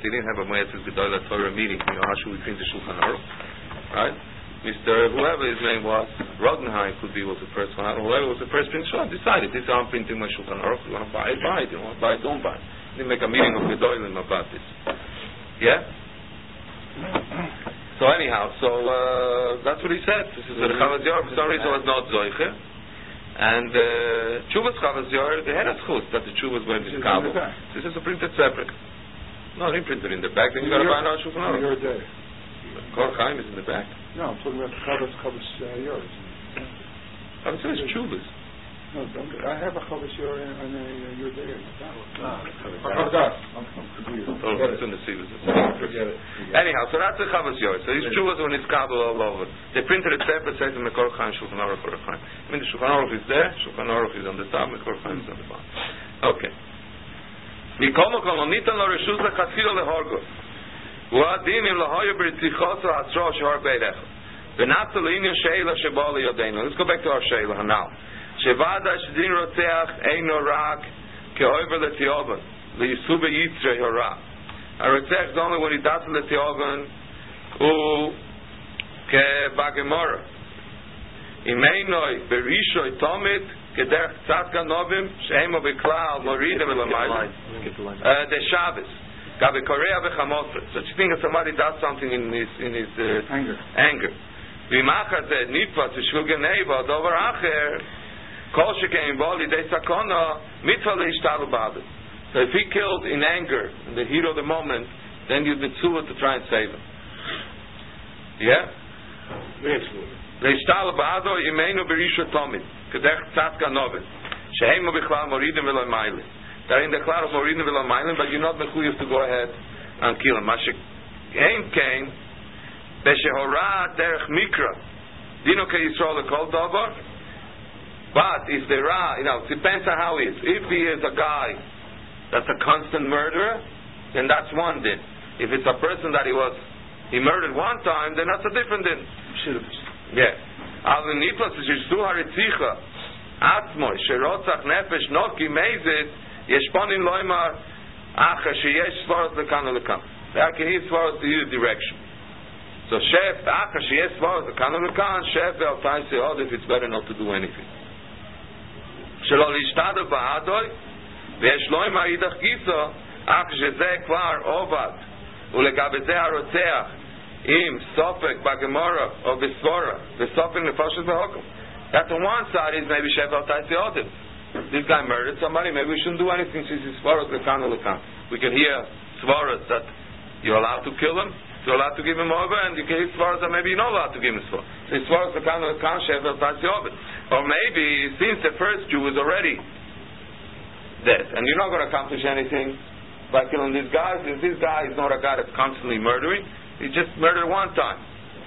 he didn't have a Moetzes Gedolah Torah meeting. How should we print the Shulchan Aruch? Right? Mr. whoever his name was, Rodenheim was the first one. Whoever was the first printer, decided this is how I'm printing my Shulchan Aruch. You want to buy it, buy it. You want to buy it, don't buy it. They make a meeting of Gedolim about this. Yeah? So anyhow, that's what he said. This is the Chavaz Yor. For some reason was not Zoiche. And Chuvas Chavaz Yor, they had a schus that the Chuvas went in Kabul. This is printed separate. No, they printed in the back. Then you got to find out Shulchan Aruch. Kor Chaim is in the back. No, I'm talking about the Chavaz Yor. Chavaz Yor is Chuvas. No, I have a Chavaz Yor and a Yor Day. It's in the Sivas. Anyhow, so that's the Chavaz Yor. So these Chuvas when it's Kabul all over. They printed it separate, says in the Kor Chaim, Shulchan Aruch, Kor Chaim. I mean the Shulchan Aruch is there, Shulchan Aruch is on the top, the Kor Chaim is on the bottom. Okay. Mikomo kolonita lo reshus lechatchila lehorgo. U'adin im lahoya b'ritzichos ha'atzro shehor beirech. V'nata l'inyan sheila sheba liyodeinu. Let's go back to our sheila now. Shevada shedin rotzeach eino rak ke'oiver letiovan liyisube yitzre hora. A rotzeach is only when he does letiovan u ke'bagemora. Imeinoi berishoy tomit kederch tzadka novim she'emo beklal moridim elamayim the Shabbos. Such a thing as somebody does something in his anger. So if he killed in anger, in the heat of the moment, then you'd be to try and save him. Yeah? They're in the cloud of Moridin V'Lo Mailim, but you're not mechuyev to go ahead and kill him. Mashik came Beshehora Derech Mikra Dino Ke Yisrael Lekol Davar. But if the Ra, it depends on how he is. If he is a guy that's a constant murderer, then that's one din. If it's a person that he murdered one time, then that's a different din. Yeah. Al Niflas Yishtu Haritzicha Atzmoy Sherotzach Nefesh Noki Meizit Yeshponin loymar acha sheyesh svarot lekan lekan. That can he svarot to either direction. So shef acha sheyesh svarot lekan lekan shef ve'altai seod if it's better not to do anything. Shelo lishtadel ba'adoy ve'yesh loymar idach giso acha shezeh kvar ovad ulegabezeh harotzeach im sofek ba'gemora or b'svora v'sofek nefashos v'hokum. That on one side is maybe shef ve'altai seodim. This guy murdered somebody, maybe we shouldn't do anything since he's svaros lekan lekan. We can hear svaros that you're allowed to kill him, you're allowed to give him over, and you can hear svaros that maybe you're not allowed to give him svaros. So svaros lekan lekan shevel tasi over. Or maybe since the first Jew is already dead, and you're not going to accomplish anything by killing this guy, since this guy is not a guy that's constantly murdering, he just murdered one time.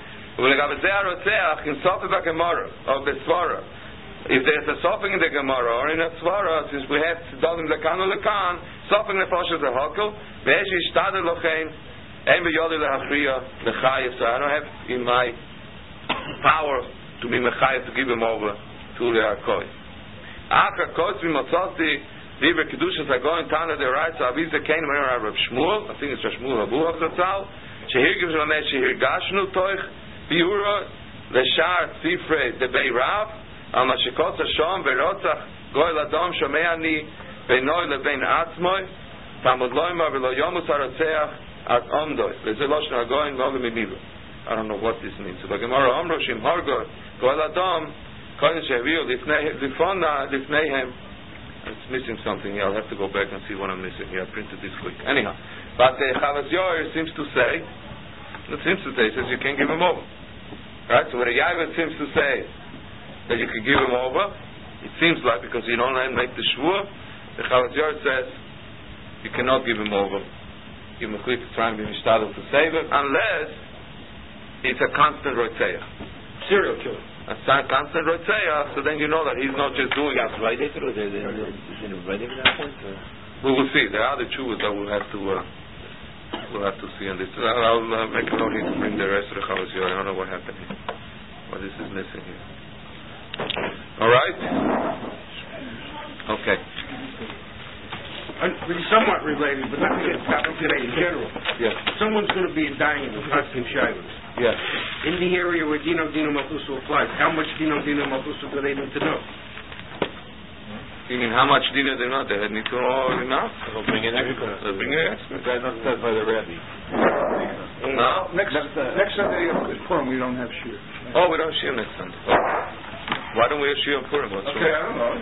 If there's a sofing in the Gemara or in a Svara, since we have Dalim Lekan Lekan, sofing the Foshas the Hokel, Ve'esh Ishtadel Lochein, Ein B'yodi Lehachriya Lechayev, so I don't have in my power to be Mechayev to give him over to the Arkoi. Aka Kotz V'motzoti, Diver Kedushas Agoin Tana de Reitz, Aviz the Kain Mer Rav Shmuel, I think it's Rav Shmuel Abu Hafzatzal, Shehir Giv Zelamet Shehir Gashnu Toich, Biura, Leshar Tzifre de Bei Rav, Al Mashikot Hashom Verotzach Goy Ladom Shomeani Beinoi Lebein Atzmoi Tamud Loimar Velo Yomus Haratzeach At Omdoi Vezelosh Nagoin Logim Imilu. I don't know what this means. So the Gemara Omroshim Hargor Goy Ladom Koyin Sheviu Lifona Lifneihem. It's missing something here. I'll have to go back and see what I'm missing here. I printed this quick. Anyhow, but the Chavaz Yor seems to say, he says you can't give him over. Right? So what the Yavin seems to say that you can give him over, it seems like, because you don't make the shvur, the Chavaz Yor says you cannot give him over. Give him a quick try and be mishtadel to save him, unless it's a constant rotzeach. Serial killer. A constant rotzeach, so then you know that he's not just doing it. We will see. There are the chuvas that we'll have to see on this. I'll make a note here to bring the rest of the Chavaz Yor. I don't know what happened here. What this is missing here. All right? Okay. somewhat related, but not to get topic today in general. Yes. Someone's going to be dying of Paskin Shilas. Yes. In the area where Dino Malchusa applies, how much Dino Malchusa do they need to know? You mean how much dina they know? They need to know enough? They'll bring in experts. They'll bring in experts. That's not said by the Rebbe. No. Next Sunday is Purim. We don't have shir. Oh, we don't shir next Sunday. Why don't we have shir on Purim? What's okay, I don't know.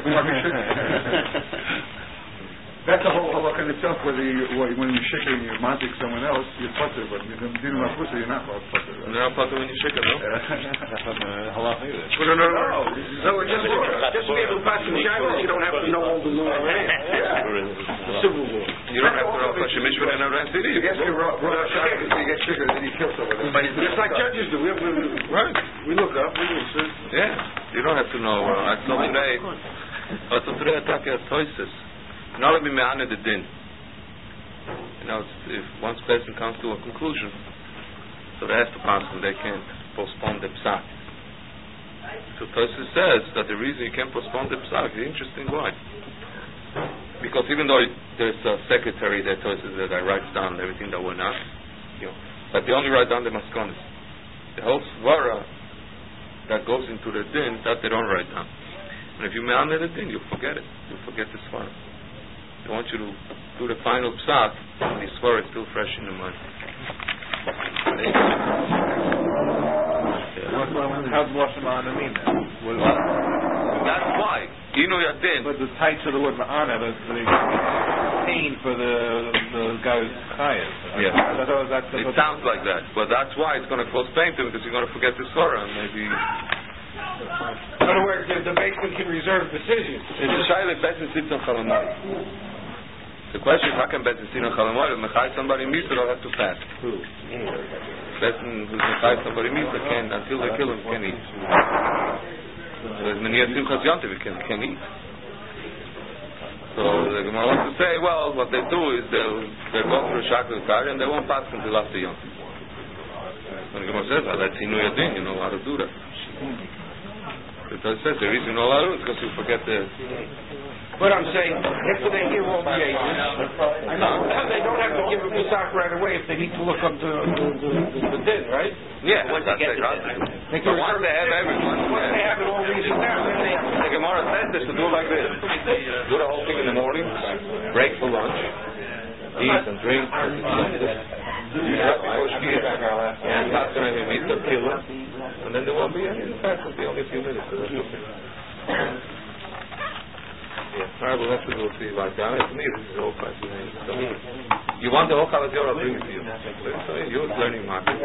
That's a whole halacha in itself. When you shake and you mantik someone else, you're putter. But you don't you're not putter. You're not putter when you shake it, no? That's not halacha either. No, just to be able to pass in Shilas, you don't have to know all the law. Civil law. You don't have to know Hashem Mishpah in Iran City. You get shaker, then you kill someone. Just like judges do. Right. We look up, we listen. Yeah. You don't have to know. I told today, attack at Toises. Not let me me'ana the din. You know, if once person comes to a conclusion, so they have to pass and they can't postpone the psak. So Tosis says that the reason you can't postpone the psak is interesting. Why? Because even though there's a secretary that Tosis that writes down everything that went on, but they only write down the maskonis. The whole svara that goes into the din, that they don't write down. And if you me'ana the din, you'll forget it. You'll forget the svara. They want you to do the final psak, and the svara is still fresh in the mind. How's Lashon Ma'ana mean that? That's why. Inu Yadin. But the tight to the word Ma'ana, the pain for the guy's chayas. Yeah. It sounds like that. But that's why it's going to cause pain to him, because you're going to forget the svara, and maybe... In other words, the basement can reserve decisions. It's a shayla Betzin sits on Chalamoy. The question is, how can Betzin sit on Chalamoy? If Mechai somebody meets, they'll have to fast. Who? Betzin who's Mechai somebody meets, they can't, until they kill him, can't eat. So as many as Simchas Yontiv, can eat. So the Gemara wants to say, well, what they do is they'll go through Shakul Kari and they won't pass until after Yontiv. So the Gemara says, that's Inu Yadin, you know how to do that. Because it says the reason you know how to do it is because you forget the... But I'm saying, after they hear all the ages, they don't have to give a psak right away if they need to look up the din, right? Yeah, once they get they can once they have everyone. Once they have it all reasoned out, then they have to... The Gemara says this to do like this. Do the whole thing in the morning, break for lunch, eat and drink, and that's going to meet the killer, and then there won't be any fast, it'll be only a few minutes. Yeah, I will have to go see like that. It's me, this is all fascinating. You want the whole Chalat I'll bring it to you. So you're learning market.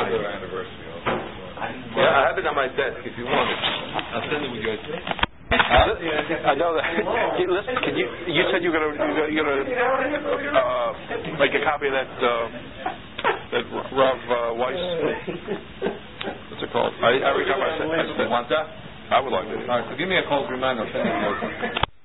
Yeah, I have it on my desk if you want it. I'll send it with your I know that. Hey, listen, you said you're gonna make a copy of that Rav Weiss. What's it called? Every time I said, want that? I would like it. All right, so give me a call to remind. I'll send it to you.